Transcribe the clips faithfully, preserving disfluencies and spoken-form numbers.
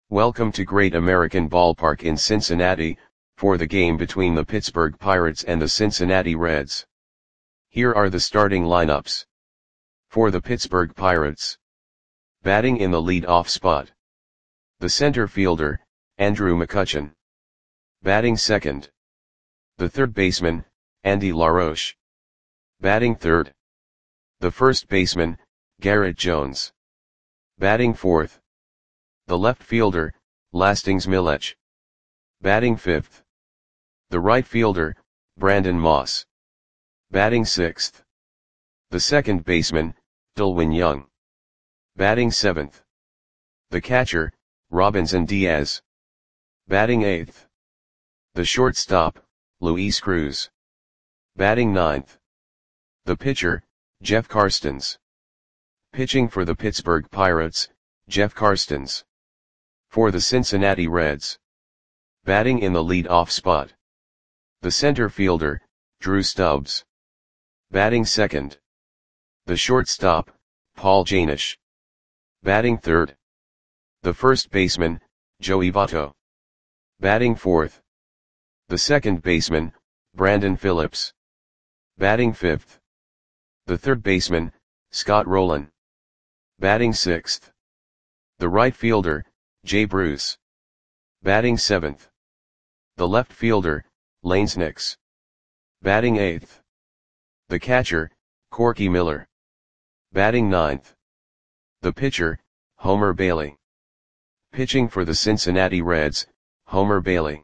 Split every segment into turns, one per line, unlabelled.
Welcome to Great American Ballpark in Cincinnati, for the game between the Pittsburgh Pirates and the Cincinnati Reds. Here are the starting lineups. For the Pittsburgh Pirates. Batting in the lead-off spot. The center fielder, Andrew McCutchen. Batting second. The third baseman, Andy LaRoche. Batting third. The first baseman, Garrett Jones. Batting fourth. The left fielder, Lastings Milech. Batting fifth. The right fielder, Brandon Moss. Batting sixth. The second baseman, Delwin Young. Batting seventh. The catcher, Robinson Diaz. Batting eighth. The shortstop, Luis Cruz. Batting ninth. The pitcher, Jeff Karstens. Pitching for the Pittsburgh Pirates, Jeff Karstens. For the Cincinnati Reds. Batting in the lead-off spot. The center fielder, Drew Stubbs. Batting second. The shortstop, Paul Janish. Batting third. The first baseman, Joey Votto. Batting fourth. The second baseman, Brandon Phillips. Batting fifth. The third baseman, Scott Rolen. Batting sixth. The right fielder, Jay Bruce. Batting seventh. The left fielder, Lanes Nix. Batting eighth. The catcher, Corky Miller. Batting ninth. The pitcher, Homer Bailey. Pitching for the Cincinnati Reds, Homer Bailey.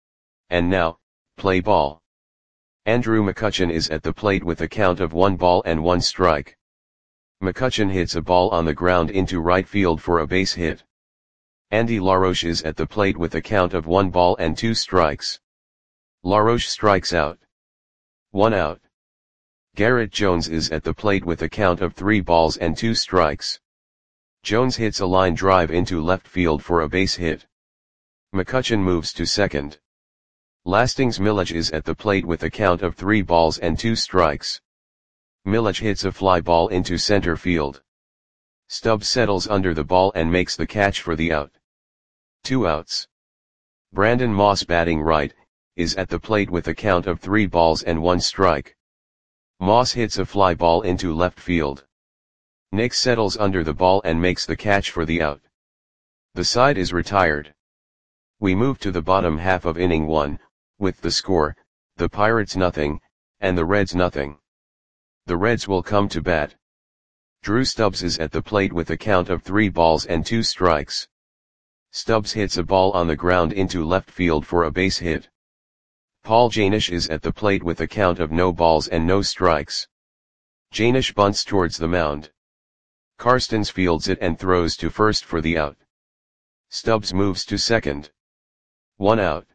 And now, play ball. Andrew McCutchen is at the plate with a count of one ball and one strike. McCutchen hits a ball on the ground into right field for a base hit. Andy LaRoche is at the plate with a count of one ball and two strikes. LaRoche strikes out. One out. Garrett Jones is at the plate with a count of three balls and two strikes. Jones hits a line drive into left field for a base hit. McCutchen moves to second. Lastings Milech is at the plate with a count of three balls and two strikes. Milech hits a fly ball into center field. Stubbs settles under the ball and makes the catch for the out. Two outs. Brandon Moss, batting right, is at the plate with a count of three balls and one strike. Moss hits a fly ball into left field. Nix settles under the ball and makes the catch for the out. The side is retired. We move to the bottom half of inning one, with the score, the Pirates nothing, and the Reds nothing. The Reds will come to bat. Drew Stubbs is at the plate with a count of three balls and two strikes. Stubbs hits a ball on the ground into left field for a base hit. Paul Janish is at the plate with a count of no balls and no strikes. Janish bunts towards the mound. Karstens fields it and throws to first for the out. Stubbs moves to second. One out.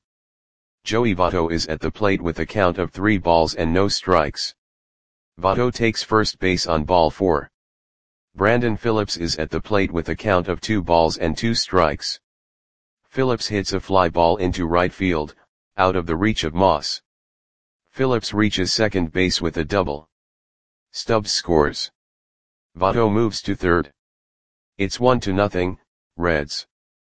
Joey Votto is at the plate with a count of three balls and no strikes. Votto takes first base on ball four. Brandon Phillips is at the plate with a count of two balls and two strikes. Phillips hits a fly ball into right field, out of the reach of Moss. Phillips reaches second base with a double. Stubbs scores. Votto moves to third. It's one to nothing, Reds.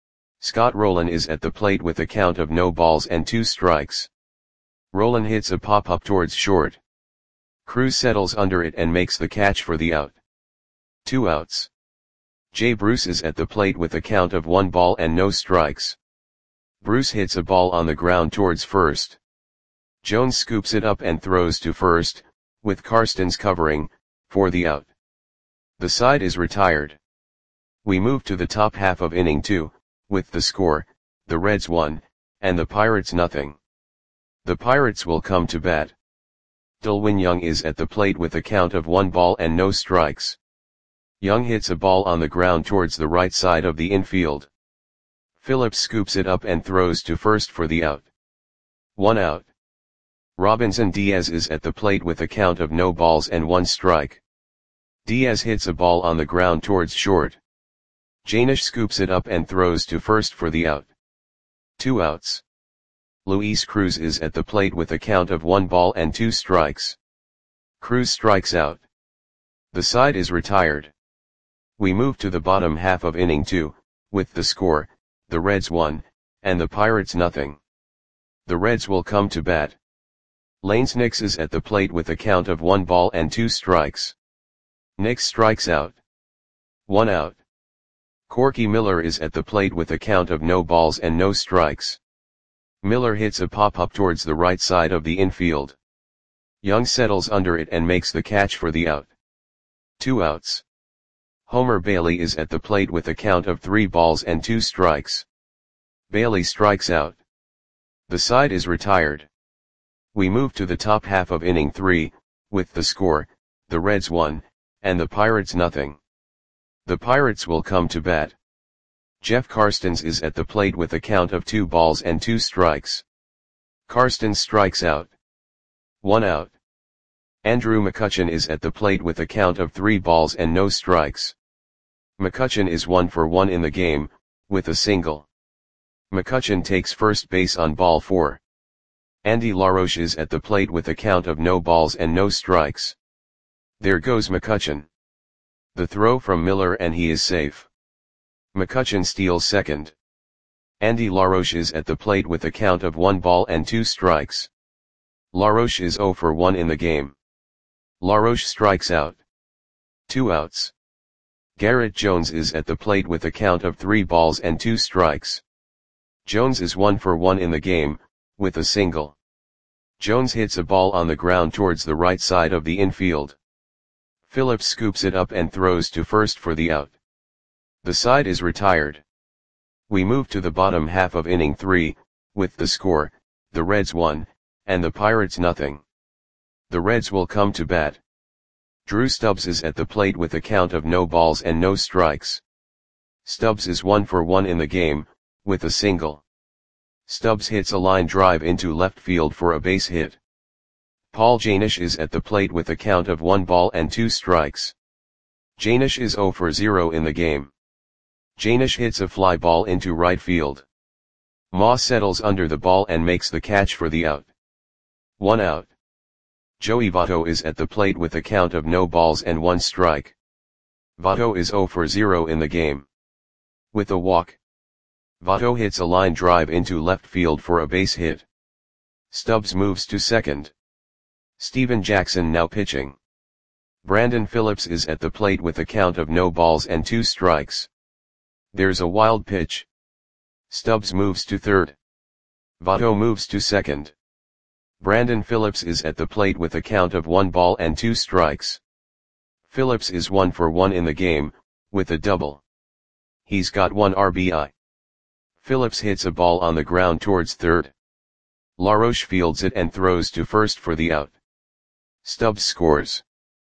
Scott Rolen is at the plate with a count of no balls and two strikes. Rolen hits a pop-up towards short. Cruz settles under it and makes the catch for the out. Two outs. Jay Bruce is at the plate with a count of one ball and no strikes. Bruce hits a ball on the ground towards first. Jones scoops it up and throws to first, with Karstens covering, for the out. The side is retired. We move to the top half of inning two, with the score, the Reds one, and the Pirates nothing. The Pirates will come to bat. Delwin Young is at the plate with a count of one ball and no strikes. Young hits a ball on the ground towards the right side of the infield. Phillips scoops it up and throws to first for the out. One out. Robinson Diaz is at the plate with a count of no balls and one strike. Diaz hits a ball on the ground towards short. Janish scoops it up and throws to first for the out. Two outs. Luis Cruz is at the plate with a count of one ball and two strikes. Cruz strikes out. The side is retired. We move to the bottom half of inning two, with the score, the Reds one, and the Pirates nothing. The Reds will come to bat. Lanes Nix is at the plate with a count of one ball and two strikes. Nix strikes out. One out. Corky Miller is at the plate with a count of no balls and no strikes. Miller hits a pop-up towards the right side of the infield. Young settles under it and makes the catch for the out. Two outs. Homer Bailey is at the plate with a count of three balls and two strikes. Bailey strikes out. The side is retired. We move to the top half of inning three, with the score, the Reds one, and the Pirates nothing. The Pirates will come to bat. Jeff Karstens is at the plate with a count of two balls and two strikes. Karstens strikes out. One out. Andrew McCutchen is at the plate with a count of three balls and no strikes. McCutchen is one for one in the game, with a single. McCutchen takes first base on ball four. Andy LaRoche is at the plate with a count of no balls and no strikes. There goes McCutchen. The throw from Miller and he is safe. McCutchen steals second. Andy LaRoche is at the plate with a count of one ball and two strikes. LaRoche is zero for one in the game. LaRoche strikes out. Two outs. Garrett Jones is at the plate with a count of three balls and two strikes. Jones is one for one in the game, with a single. Jones hits a ball on the ground towards the right side of the infield. Phillips scoops it up and throws to first for the out. The side is retired. We move to the bottom half of inning three, with the score, the Reds one, and the Pirates nothing. The Reds will come to bat. Drew Stubbs is at the plate with a count of no balls and no strikes. Stubbs is one for one in the game, with a single. Stubbs hits a line drive into left field for a base hit. Paul Janish is at the plate with a count of one ball and two strikes. Janish is zero for zero in the game. Janish hits a fly ball into right field. Moss settles under the ball and makes the catch for the out. One out. Joey Votto is at the plate with a count of no balls and one strike. Votto is zero for zero in the game. With a walk. Votto hits a line drive into left field for a base hit. Stubbs moves to second. Steven Jackson now pitching. Brandon Phillips is at the plate with a count of no balls and two strikes. There's a wild pitch. Stubbs moves to third. Votto moves to second. Brandon Phillips is at the plate with a count of one ball and two strikes. Phillips is one for one in the game, with a double. He's got one R B I. Phillips hits a ball on the ground towards third. LaRoche fields it and throws to first for the out. Stubbs scores.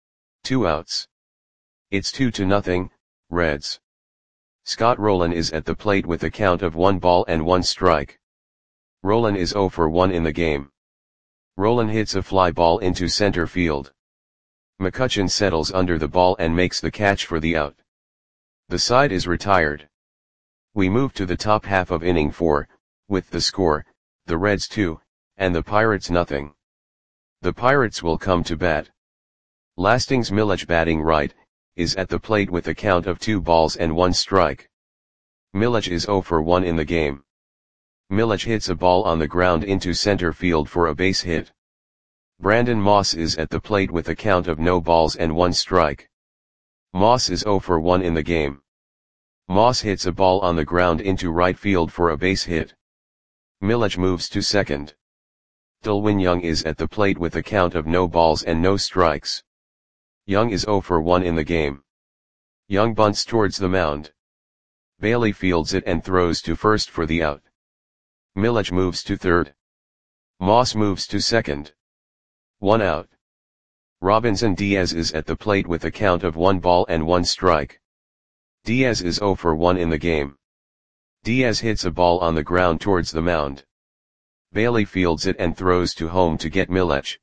Two outs. It's two to nothing, Reds. Scott Rowland is at the plate with a count of one ball and one strike. Rowland is zero for one in the game. Rowland hits a fly ball into center field. McCutchen settles under the ball and makes the catch for the out. The side is retired. We move to the top half of inning four, with the score, the Reds two, and the Pirates nothing. The Pirates will come to bat. Lastings Milledge batting right, is at the plate with a count of two balls and one strike. Milledge is zero for one in the game. Milledge hits a ball on the ground into center field for a base hit. Brandon Moss is at the plate with a count of no balls and one strike. Moss is zero for one in the game. Moss hits a ball on the ground into right field for a base hit. Milledge moves to second. Delwin Young is at the plate with a count of no balls and no strikes. Young is zero for one in the game. Young bunts towards the mound. Bailey fields it and throws to first for the out. Milledge moves to third. Moss moves to second. One out. Robinson Diaz is at the plate with a count of one ball and one strike. Diaz is zero for one in the game. Diaz hits a ball on the ground towards the mound. Bailey fields it and throws to home to get Milledge.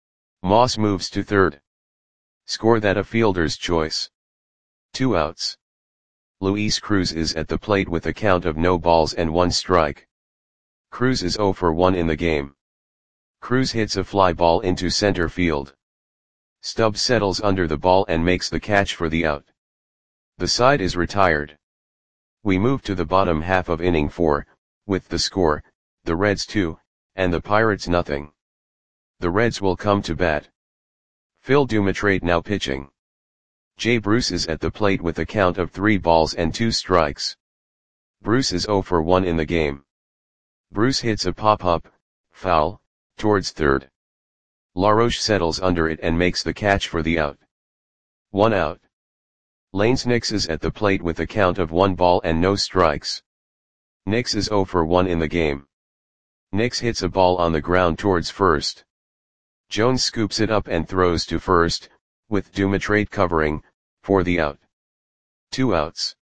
Moss moves to third. Score that a fielder's choice. Two outs. Luis Cruz is at the plate with a count of no balls and one strike. Cruz is zero for one in the game. Cruz hits a fly ball into center field. Stubbs settles under the ball and makes the catch for the out. The side is retired. We move to the bottom half of inning four, with the score, the Reds two, and the Pirates nothing. The Reds will come to bat. Phil Dumitrade now pitching. Jay Bruce is at the plate with a count of three balls and two strikes. Bruce is oh for one in the game. Bruce hits a pop-up, foul, towards third. LaRoche settles under it and makes the catch for the out. One out. Lanes Nix is at the plate with a count of one ball and no strikes. Nix is oh for one in the game. Nix hits a ball on the ground towards first. Jones scoops it up and throws to first, with Dumitrade covering, for the out. Two outs.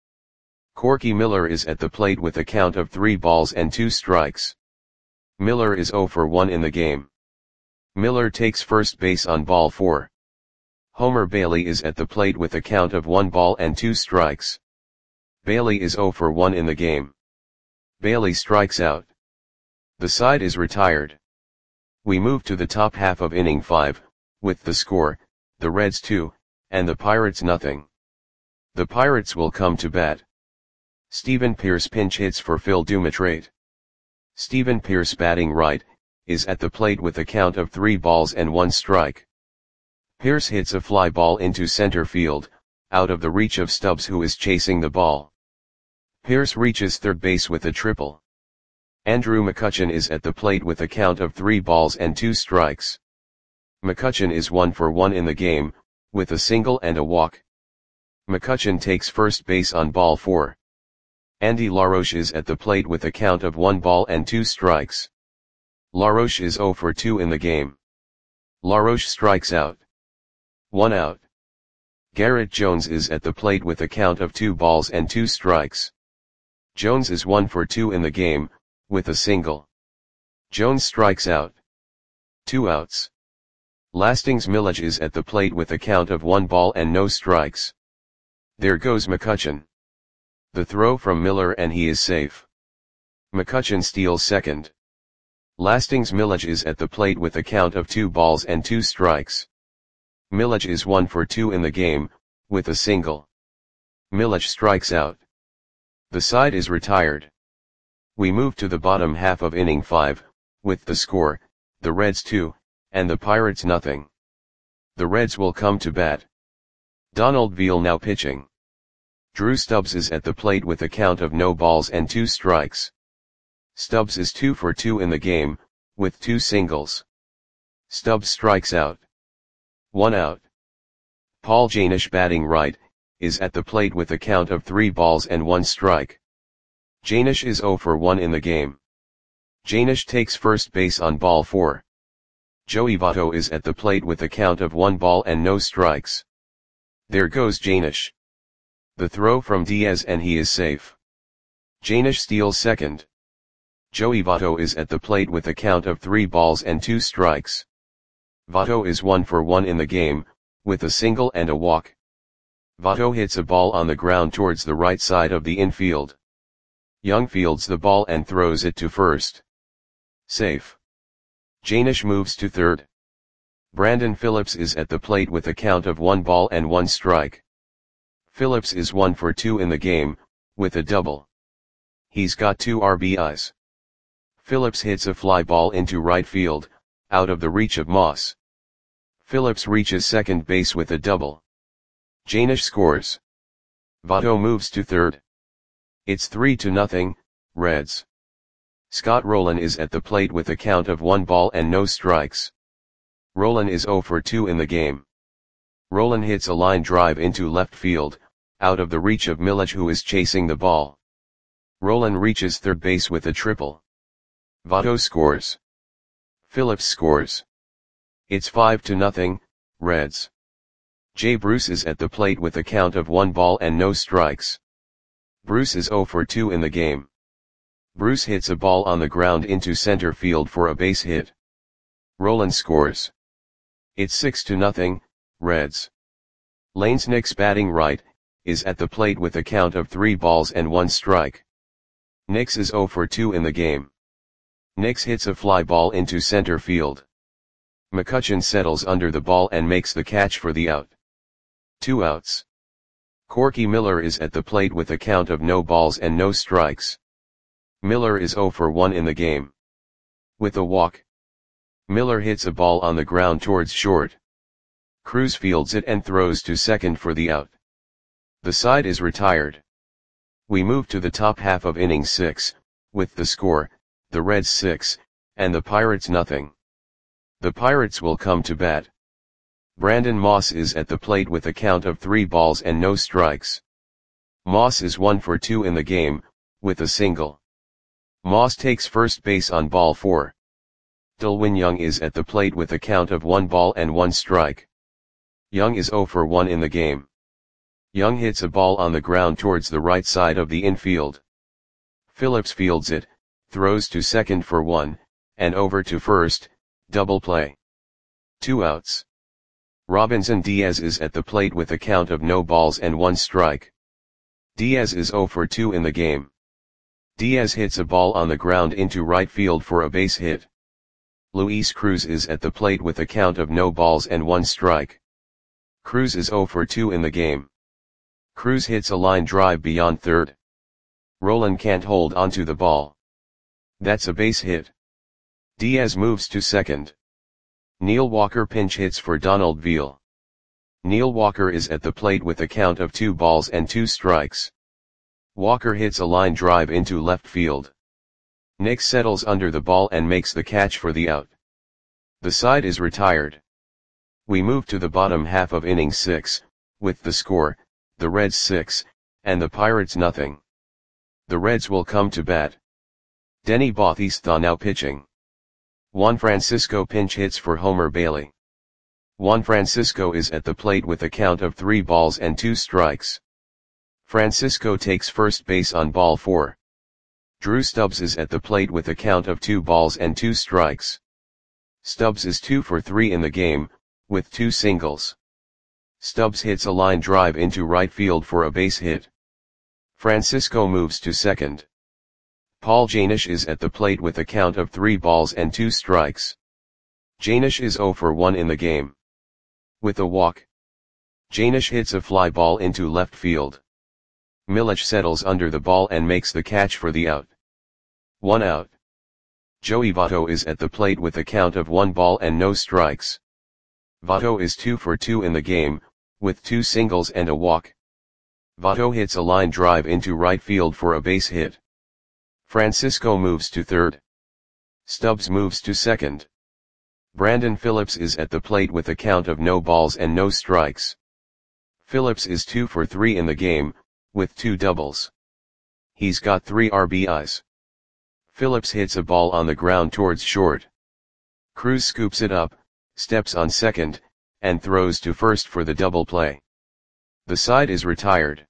Corky Miller is at the plate with a count of three balls and two strikes. Miller is oh for one in the game. Miller takes first base on ball four. Homer Bailey is at the plate with a count of one ball and two strikes. Bailey is oh for one in the game. Bailey strikes out. The side is retired. We move to the top half of inning five, with the score, the Reds two, and the Pirates nothing. The Pirates will come to bat. Stephen Pearce pinch hits for Phil Dumitrade. Stephen Pearce, batting right, is at the plate with a count of three balls and one strike. Pearce hits a fly ball into center field, out of the reach of Stubbs, who is chasing the ball. Pearce reaches third base with a triple. Andrew McCutchen is at the plate with a count of three balls and two strikes. McCutchen is one for one in the game, with a single and a walk. McCutchen takes first base on ball four. Andy LaRoche is at the plate with a count of one ball and two strikes. LaRoche is oh for two in the game. LaRoche strikes out. One out. Garrett Jones is at the plate with a count of two balls and two strikes. Jones is one for two in the game, with a single. Jones strikes out. Two outs. Lastings Milledge is at the plate with a count of one ball and no strikes. There goes McCutchen. The throw from Miller and he is safe. McCutchen steals second. Lastings Milledge is at the plate with a count of two balls and two strikes. Milledge is one for two in the game, with a single. Milledge strikes out. The side is retired. We move to the bottom half of inning five, with the score, the Reds two, and the Pirates nothing. The Reds will come to bat. Donald Veal now pitching. Drew Stubbs is at the plate with a count of no balls and two strikes. Stubbs is two for two in the game, with two singles. Stubbs strikes out. One out. Paul Janish, batting right, is at the plate with a count of three balls and one strike. Janish is oh for one in the game. Janish takes first base on ball four. Joey Votto is at the plate with a count of one ball and no strikes. There goes Janish. The throw from Diaz and he is safe. Janish steals second. Joey Votto is at the plate with a count of three balls and two strikes. Votto is one for one in the game, with a single and a walk. Votto hits a ball on the ground towards the right side of the infield. Young fields the ball and throws it to first. Safe. Janish moves to third. Brandon Phillips is at the plate with a count of one ball and one strike. Phillips is one for two in the game, with a double. He's got two R B Is. Phillips hits a fly ball into right field, out of the reach of Moss. Phillips reaches second base with a double. Janish scores. Votto moves to third. It's three to nothing, Reds. Scott Rowland is at the plate with a count of one ball and no strikes. Rowland is oh for two in the game. Rowland hits a line drive into left field, out of the reach of Milledge, who is chasing the ball. Rowland reaches third base with a triple. Votto scores. Phillips scores. It's five to nothing, Reds. Jay Bruce is at the plate with a count of one ball and no strikes. Bruce is oh for two in the game. Bruce hits a ball on the ground into center field for a base hit. Rowland scores. It's six to nothing, Reds. Lanes Nix, batting right, is at the plate with a count of three balls and one strike. Nix is oh for two in the game. Nix hits a fly ball into center field. McCutchen settles under the ball and makes the catch for the out. Two outs. Corky Miller is at the plate with a count of no balls and no strikes. Miller is zero for one in the game. With a walk, Miller hits a ball on the ground towards short. Cruz fields it and throws to second for the out. The side is retired. We move to the top half of inning six, with the score, the Reds six, and the Pirates nothing. The Pirates will come to bat. Brandon Moss is at the plate with a count of three balls and no strikes. Moss is one for two in the game, with a single. Moss takes first base on ball four. Delwin Young is at the plate with a count of one ball and one strike. Young is zero for one in the game. Young hits a ball on the ground towards the right side of the infield. Phillips fields it, throws to second for one, and over to first, double play. Two outs. Robinson Diaz is at the plate with a count of no balls and one strike. Diaz is zero for two in the game. Diaz hits a ball on the ground into right field for a base hit. Luis Cruz is at the plate with a count of no balls and one strike. Cruz is zero for two in the game. Cruz hits a line drive beyond third. Rolen can't hold onto the ball. That's a base hit. Diaz moves to second. Neil Walker pinch hits for Donald Veal. Neil Walker is at the plate with a count of two balls and two strikes. Walker hits a line drive into left field. Nick settles under the ball and makes the catch for the out. The side is retired. We move to the bottom half of inning six, with the score, the Reds six, and the Pirates nothing. The Reds will come to bat. Denny Bautista now pitching. Juan Francisco pinch hits for Homer Bailey. Juan Francisco is at the plate with a count of three balls and two strikes. Francisco takes first base on ball four. Drew Stubbs is at the plate with a count of two balls and two strikes. Stubbs is two for three in the game, with two singles. Stubbs hits a line drive into right field for a base hit. Francisco moves to second. Paul Janish is at the plate with a count of three balls and two strikes. Janish is zero for one in the game. With a walk, Janish hits a fly ball into left field. Milich settles under the ball and makes the catch for the out. One out. Joey Votto is at the plate with a count of one ball and no strikes. Votto is two for two in the game, with two singles and a walk. Votto hits a line drive into right field for a base hit. Francisco moves to third. Stubbs moves to second. Brandon Phillips is at the plate with a count of no balls and no strikes. Phillips is two for three in the game, with two doubles. He's got three R B Is. Phillips hits a ball on the ground towards short. Cruz scoops it up, steps on second, and throws to first for the double play. The side is retired.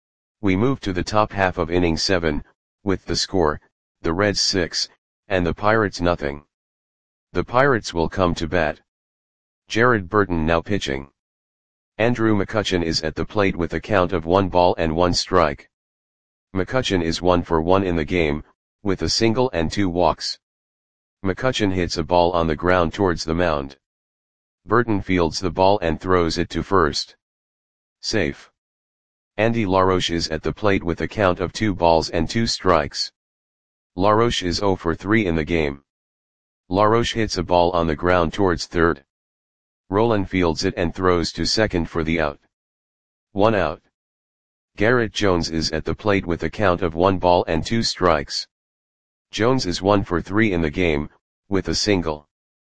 We move to the top half of inning seven, with the score, the Reds six, and the Pirates nothing. The Pirates will come to bat. Jared Burton now pitching. Andrew McCutchen is at the plate with a count of one ball and one strike. McCutchen is one for one in the game, with a single and two walks. McCutchen hits a ball on the ground towards the mound. Burton fields the ball and throws it to first. Safe. Andy LaRoche is at the plate with a count of two balls and two strikes. LaRoche is zero for three in the game. LaRoche hits a ball on the ground towards third. Rolen fields it and throws to second for the out. One out. Garrett Jones is at the plate with a count of one ball and two strikes. Jones is one for three in the game, with a single.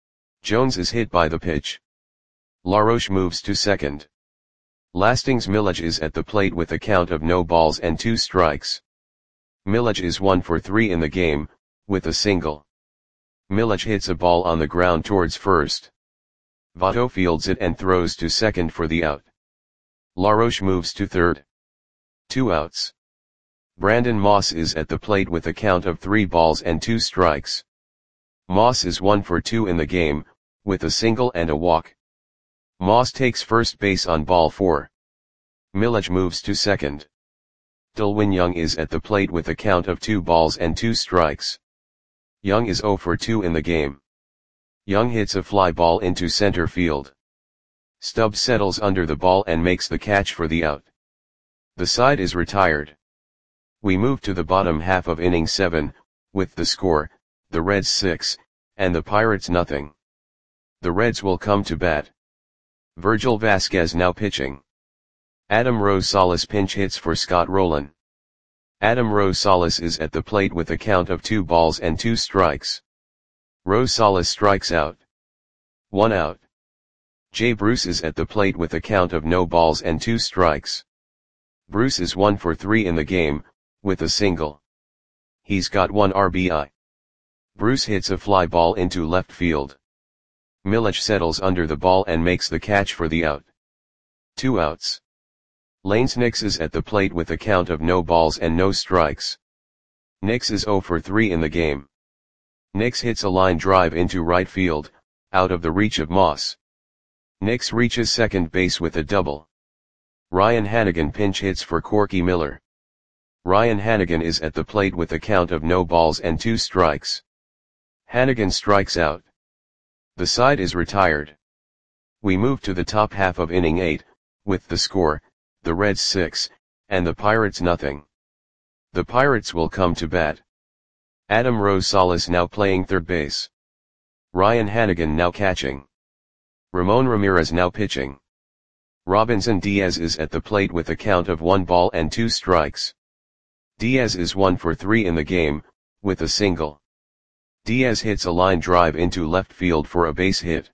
Jones is hit by the pitch. LaRoche moves to second. Lastings Milich is at the plate with a count of no balls and two strikes. Milich is one for three in the game, with a single. Milich hits a ball on the ground towards first. Votto fields it and throws to second for the out. LaRoche moves to third. Two outs. Brandon Moss is at the plate with a count of three balls and two strikes. Moss is one for two in the game, with a single and a walk. Moss takes first base on ball four. Milich moves to second. Delwin Young is at the plate with a count of two balls and two strikes. Young is zero for two in the game. Young hits a fly ball into center field. Stubbs settles under the ball and makes the catch for the out. The side is retired. We move to the bottom half of inning seven, with the score, the Reds six, and the Pirates nothing. The Reds will come to bat. Virgil Vasquez now pitching. Adam Rosales pinch hits for Scott Rolen. Adam Rosales is at the plate with a count of two balls and two strikes. Rosales strikes out. One out. Jay Bruce is at the plate with a count of no balls and two strikes. Bruce is one for three in the game, with a single. He's got one R B I. Bruce hits a fly ball into left field. Milich settles under the ball and makes the catch for the out. Two outs. Lanes Nix is at the plate with a count of no balls and no strikes. Nix is zero for three in the game. Nix hits a line drive into right field, out of the reach of Moss. Nix reaches second base with a double. Ryan Hanigan pinch hits for Corky Miller. Ryan Hanigan is at the plate with a count of no balls and two strikes. Hanigan strikes out. The side is retired. We move to the top half of inning eight, with the score, the Reds six, and the Pirates nothing. The Pirates will come to bat. Adam Rosales now playing third base. Ryan Hanigan now catching. Ramon Ramirez now pitching. Robinson Diaz is at the plate with a count of one ball and two strikes. Diaz is one for three in the game, with a single. Diaz hits a line drive into left field for a base hit.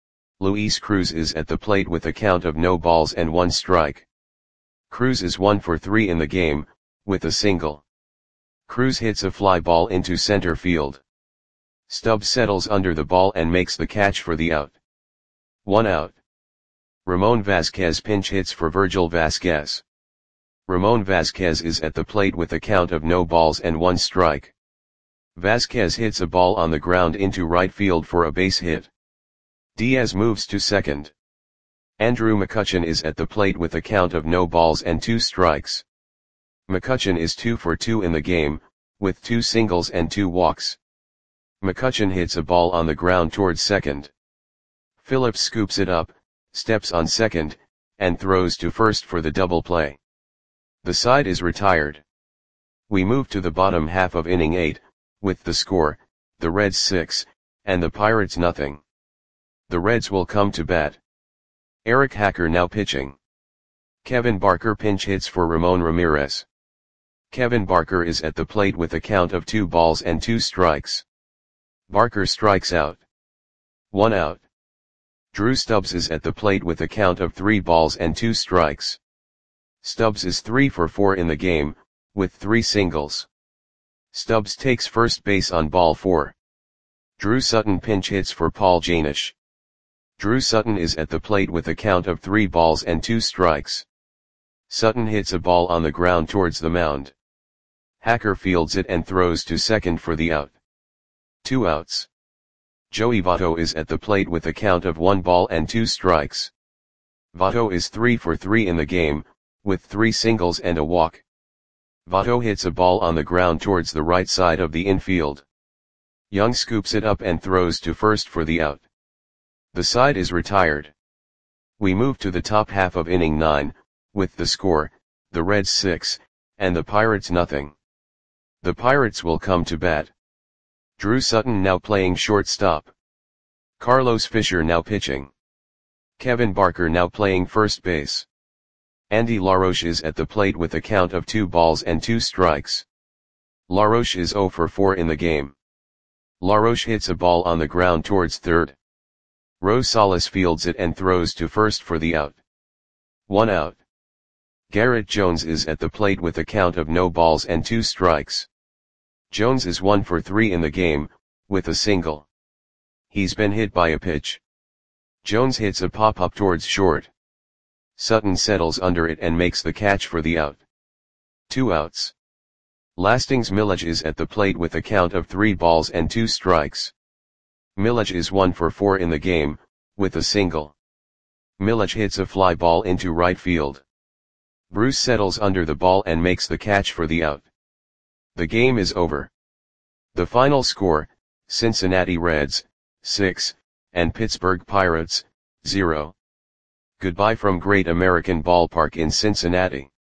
Luis Cruz is at the plate with a count of no balls and one strike. Cruz is one for three in the game, with a single. Cruz hits a fly ball into center field. Stubbs settles under the ball and makes the catch for the out. One out. Ramon Vasquez pinch hits for Virgil Vasquez. Ramon Vasquez is at the plate with a count of no balls and one strike. Vasquez hits a ball on the ground into right field for a base hit. Diaz moves to second. Andrew McCutchen is at the plate with a count of no balls and two strikes. McCutchen is two for two in the game, with two singles and two walks. McCutchen hits a ball on the ground towards second. Phillips scoops it up, steps on second, and throws to first for the double play. The side is retired. We move to the bottom half of inning eight, with the score, the Reds six, and the Pirates nothing. The Reds will come to bat. Eric Hacker now pitching. Kevin Barker pinch hits for Ramon Ramirez. Kevin Barker is at the plate with a count of two balls and two strikes. Barker strikes out. One out. Drew Stubbs is at the plate with a count of three balls and two strikes. Stubbs is three for four in the game, with three singles. Stubbs takes first base on ball four. Drew Sutton pinch hits for Paul Janish. Drew Sutton is at the plate with a count of three balls and two strikes. Sutton hits a ball on the ground towards the mound. Hacker fields it and throws to second for the out. Two outs. Joey Votto is at the plate with a count of one ball and two strikes. Votto is three for three in the game, with three singles and a walk. Votto hits a ball on the ground towards the right side of the infield. Young scoops it up and throws to first for the out. The side is retired. We move to the top half of inning nine, with the score, the Reds six, and the Pirates nothing. The Pirates will come to bat. Drew Sutton now playing shortstop. Carlos Fisher now pitching. Kevin Barker now playing first base. Andy LaRoche is at the plate with a count of two balls and two strikes. LaRoche is zero for four in the game. LaRoche hits a ball on the ground towards third. Rosales fields it and throws to first for the out. One out. Garrett Jones is at the plate with a count of no balls and two strikes. Jones is one for three in the game, with a single. He's been hit by a pitch. Jones hits a pop-up towards short. Sutton settles under it and makes the catch for the out. Two outs. Lastings Milich is at the plate with a count of three balls and two strikes. Milich is one for four in the game, with a single. Milich hits a fly ball into right field. Bruce settles under the ball and makes the catch for the out. The game is over. The final score, Cincinnati Reds, six, and Pittsburgh Pirates, zero. Goodbye from Great American Ballpark in Cincinnati.